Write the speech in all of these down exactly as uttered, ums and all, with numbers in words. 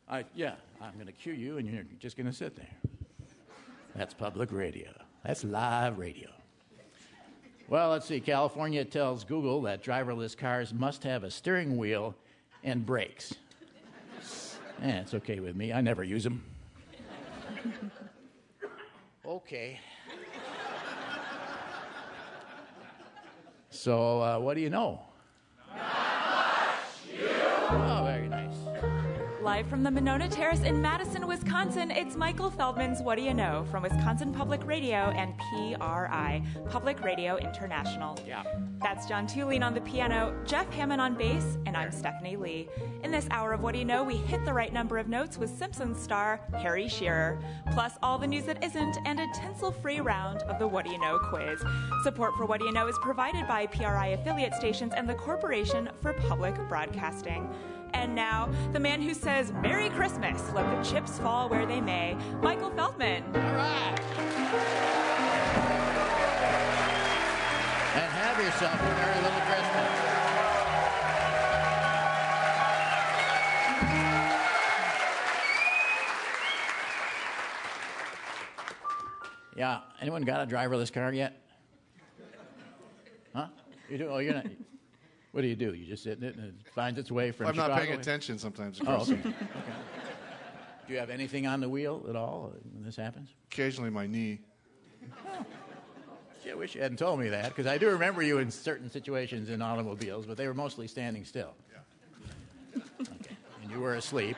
I, yeah, I'm going to cue you, and you're just going to sit there. That's public radio. That's live radio. Well, let's see. California tells Google that driverless cars must have a steering wheel and brakes. Yeah, it's okay with me. I never use them. Okay. So, uh, what do you know? Not much. You. Oh, very nice. Live from the Monona Terrace in Madison, Wisconsin, it's Michael Feldman's What Do You Know from Wisconsin Public Radio and P R I, Public Radio International. Yeah. That's John Tulane on the piano, Jeff Hammond on bass, and I'm Stephanie Lee. In this hour of What Do You Know, we hit the right number of notes with Simpsons star Harry Shearer, plus all the news that isn't, and a tinsel-free round of the What Do You Know quiz. Support for What Do You Know is provided by P R I affiliate stations and the Corporation for Public Broadcasting. And now, the man who says, Merry Christmas, let the chips fall where they may, Michael Feldman. All right. And have yourself a Merry Little Christmas. Yeah, anyone got a driverless car yet? Huh? You do? Oh, you're not... What do you do? You just sit in it and it finds its way from I'm Chicago? not paying attention sometimes. Oh, okay. okay. Do you have anything on the wheel at all when this happens? Occasionally my knee. Oh. Gee, I wish you hadn't told me that, because I do remember you in certain situations in automobiles, but they were mostly standing still. Yeah. Okay. And you were asleep.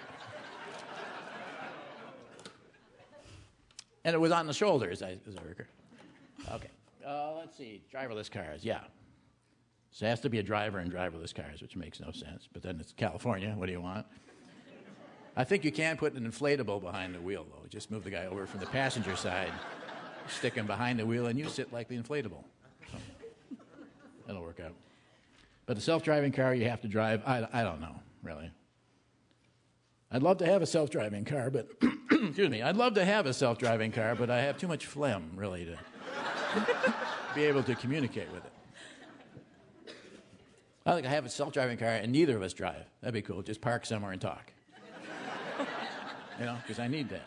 And it was on the shoulders, as I recall. Okay. Uh, let's see. Driverless cars, yeah. So it has to be a driver in driverless cars, which makes no sense. But then it's California. What do you want? I think you can put an inflatable behind the wheel, though. Just move the guy over from the passenger side, stick him behind the wheel, and you sit like the inflatable. So that'll work out. But a self-driving car you have to drive, I, I don't know, really. I'd love to have a self-driving car, but, excuse me, I'd love to have a self-driving car, but I have too much phlegm, really, to be able to communicate with it. I think I have a self-driving car and neither of us drive. That'd be cool. Just park somewhere and talk. You know, because I need that.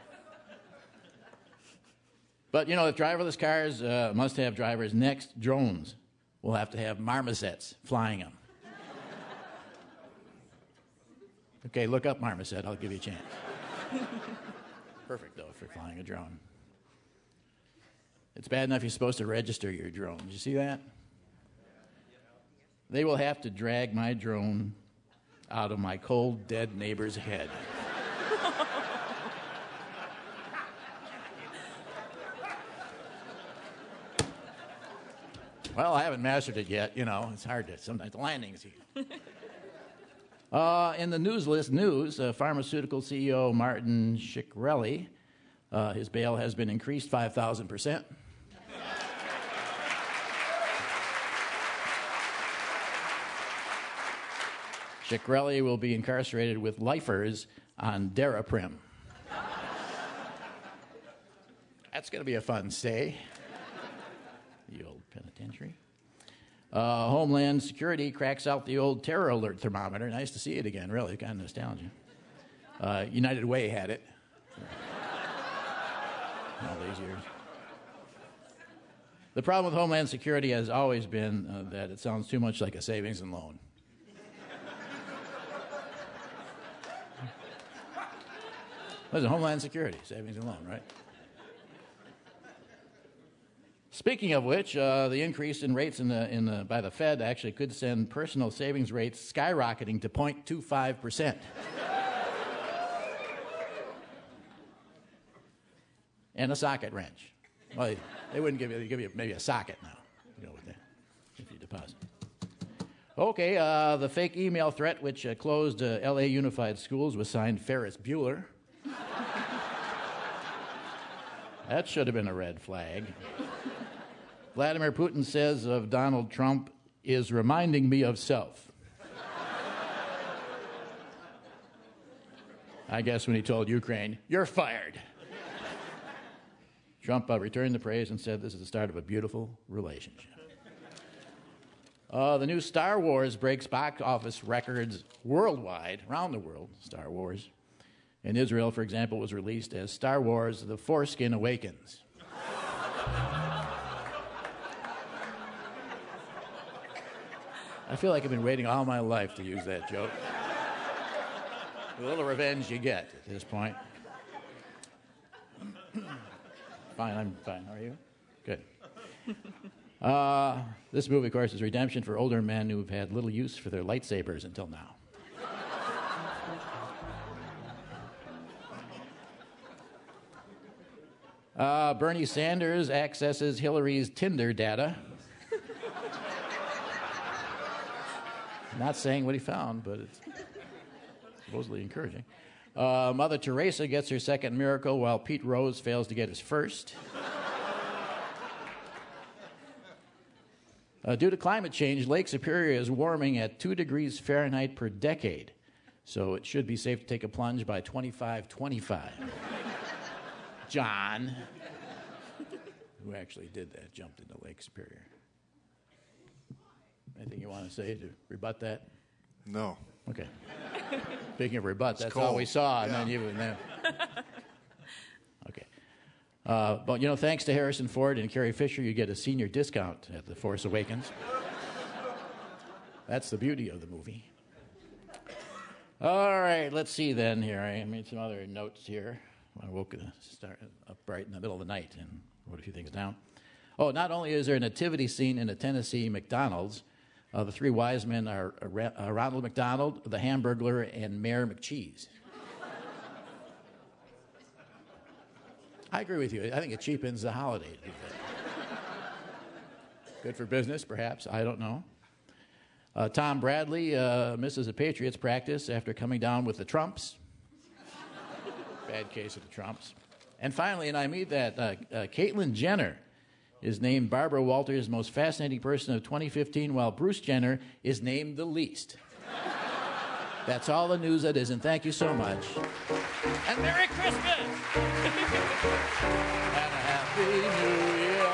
But, you know, if driverless cars uh, must have drivers, next drones will have to have marmosets flying them. Okay, look up marmoset. I'll give you a chance. Perfect, though, for flying a drone. It's bad enough you're supposed to register your drone. Did you see that? They will have to drag my drone out of my cold, dead neighbor's head. Well, I haven't mastered it yet. You know, it's hard to, sometimes the landings. uh, in the news list news, uh, pharmaceutical C E O Martin Shkreli, uh, his bail has been increased five thousand percent. Shkreli will be incarcerated with lifers on Daraprim. That's going to be a fun stay. The old penitentiary. Uh, Homeland Security cracks out the old terror alert thermometer. Nice to see it again, really. Kind of nostalgia. Uh, United Way had it. All these years. The problem with Homeland Security has always been uh, that it sounds too much like a savings and loan. Listen, Homeland Security, savings and loan, right? Speaking of which, uh, the increase in rates in the, in the, by the Fed actually could send personal savings rates skyrocketing to zero point two five percent. And a socket wrench. Well, they wouldn't give you, they'd give you maybe a socket now, you know, with that, if you deposit. Okay, uh, the fake email threat which uh, closed uh, L A Unified Schools was signed Ferris Bueller. That should have been a red flag. Vladimir Putin says of Donald Trump, is reminding me of self. I guess when he told Ukraine, you're fired. Trump uh, returned the praise and said this is the start of a beautiful relationship. Uh, the new Star Wars breaks box office records worldwide, around the world, Star Wars. In Israel, for example, it was released as Star Wars The Foreskin Awakens. I feel like I've been waiting all my life to use that joke. A little revenge you get at this point. Fine, I'm fine. How are you? Good. Uh, this movie, of course, is redemption for older men who've had little use for their lightsabers until now. Uh, Bernie Sanders accesses Hillary's Tinder data. Not saying what he found, but it's supposedly encouraging. Uh, Mother Teresa gets her second miracle while Pete Rose fails to get his first. Uh, due to climate change, Lake Superior is warming at two degrees Fahrenheit per decade, so it should be safe to take a plunge by twenty-five twenty-five. John, who actually did that, jumped into Lake Superior. Anything you want to say to rebut that? No. Okay. Speaking of rebut, that's cold. all we saw, and Yeah. then you and then. Okay. Uh, but you know, thanks to Harrison Ford and Carrie Fisher, you get a senior discount at The Force Awakens. That's the beauty of the movie. All right, let's see then. Here I made some other notes here. I woke uh, start up right in the middle of the night and wrote a few things down. Oh, not only is there a nativity scene in a Tennessee McDonald's, uh, the three wise men are uh, uh, Ronald McDonald, the Hamburglar, and Mayor McCheese. I agree with you. I think it cheapens the holiday. Good for business, perhaps. I don't know. Uh, Tom Bradley uh, misses a Patriots practice after coming down with the Trumps. Bad case of the Trumps. And finally, and I mean that, uh, uh, Caitlyn Jenner is named Barbara Walters' most fascinating person of twenty fifteen, while Bruce Jenner is named the least. That's all the news that is, and thank you so much. And Merry Christmas! And a Happy New Year.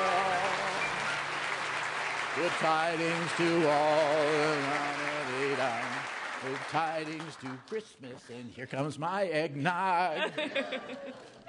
Good tidings to all. Good tidings to Christmas, and here comes my eggnog.